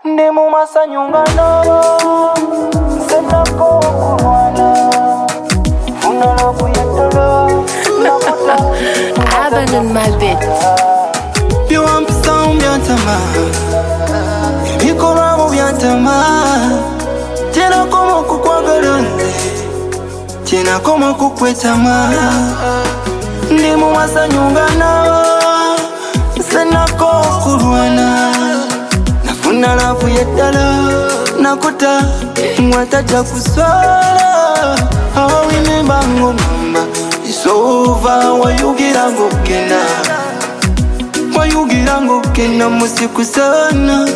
Ndi mu masanyungano senako kurwana funala kuyetala nakuta Abandon my bed. You want sound byantama Ikora mu byantama Tena komo kukwagala nze Tena komo kukwetama Ndi mu masanyungano senako kurwana nafuna lavu yedala nakuta mwataja kuswala awimemba ngomba It's over wayugira ngokena musiku sana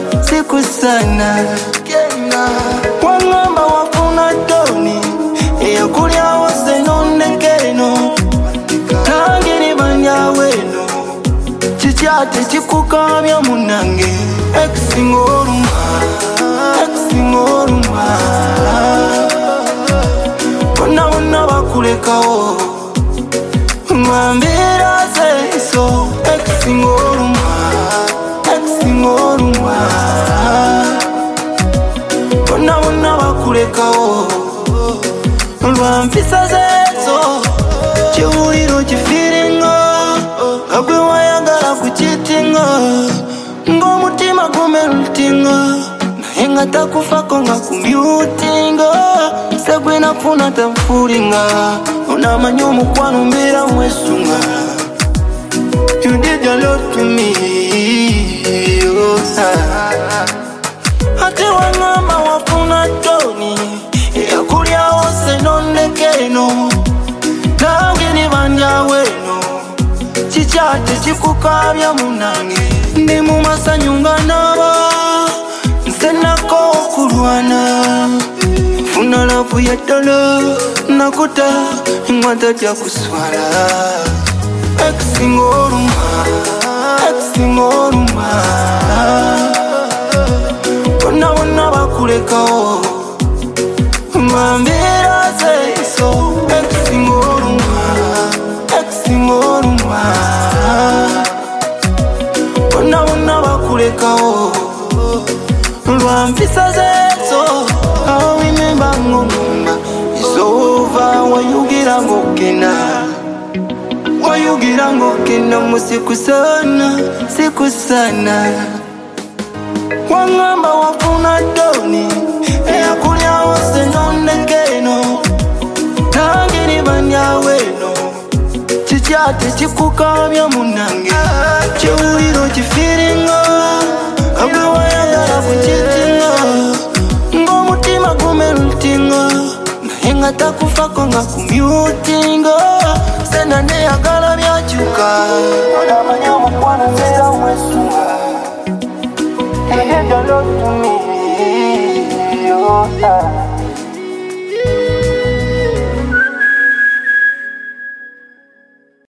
wangamba wafuna doni eyakulya wose nondekeno tangini banya weno chichate chikukabya munange exingoruma Kona bakulekawo Mwambira zeso exingoruma Kona bakulekawo Lwampisa zeso chiwuliro chifiringa Agwe wayagala kuchitinga Ngomutima gumelutinga Nahenga takufako nga kumyutinga Segwe nafuna tamfuringa Onamanya omukwano mbera mwesunga You did a lot to me Ate wangamba wafuna toni Eyakulya wose nondekeno Nange ni banja weno Chichate chikukabya munange Ndi mu masanyunganaba Nsenako okulwana Funa lavu yedala nakuta Mwataja kuswala Exingoruma Kona bakulekawo Mwambira zeso Exingoruma Kona bakulekawo Lwampisa zeso awimemba ngomba It's over wayugira ngokena musiku sana wangamba wafuna doni eyakulya wose nondekeno tangini banya weno chichate chikukabya munange chiwuliro chifiringa agwe wayagala kuchitinga ngomutima gumelutinga nahenga takufako nga kumyutinga sena neyagala byakyuka onamanya omukwano mbera mwesunga You did a lot to me,